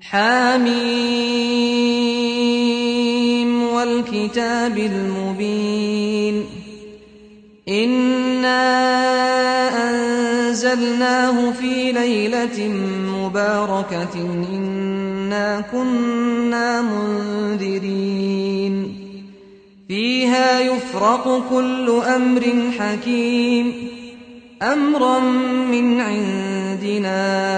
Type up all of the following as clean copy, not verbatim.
حم والكتاب المبين إنا أنزلناه في ليلة مباركة إنا كنا منذرين فيها يفرق كل أمر حكيم أمرا من عندنا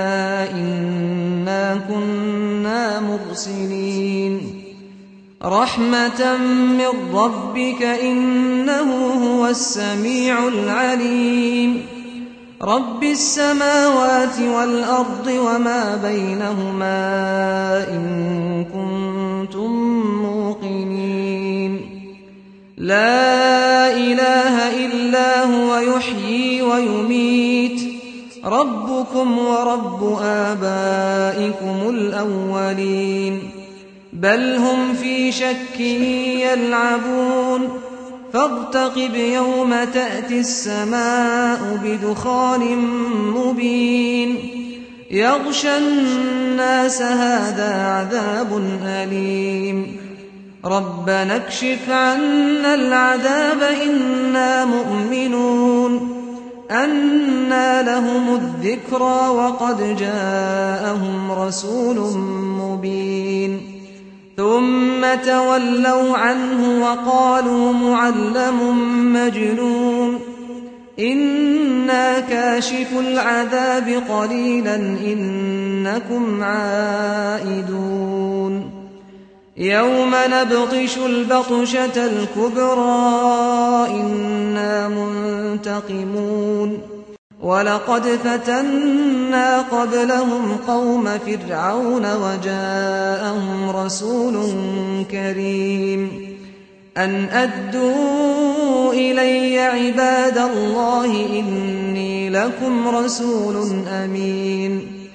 إنا كنا مرسلين رحمة من ربك إنه هو السميع العليم رب السماوات والأرض وما بينهما إن كنتم موقنين لا إله إلا هو يحيي ويميت ربكم ورب آبائكم الأولين بل هم في شك يلعبون فارتقب يوم تأتي السماء بدخان مبين يغشى الناس هذا عذاب أليم ربنا اكشف عنا العذاب إنا مؤمنون أنى لهم الذكرى وقد جاءهم رسول مبين ثم تولوا عنه وقالوا معلم مجنون إنا كاشف العذاب قليلا إنكم عائدون يوم نبطش البطشة الكبرى إنا منتقمون ولقد فتنا قبلهم قوم فرعون وجاءهم رسول كريم أن أدوا إلي عباد الله إني لكم رسول أمين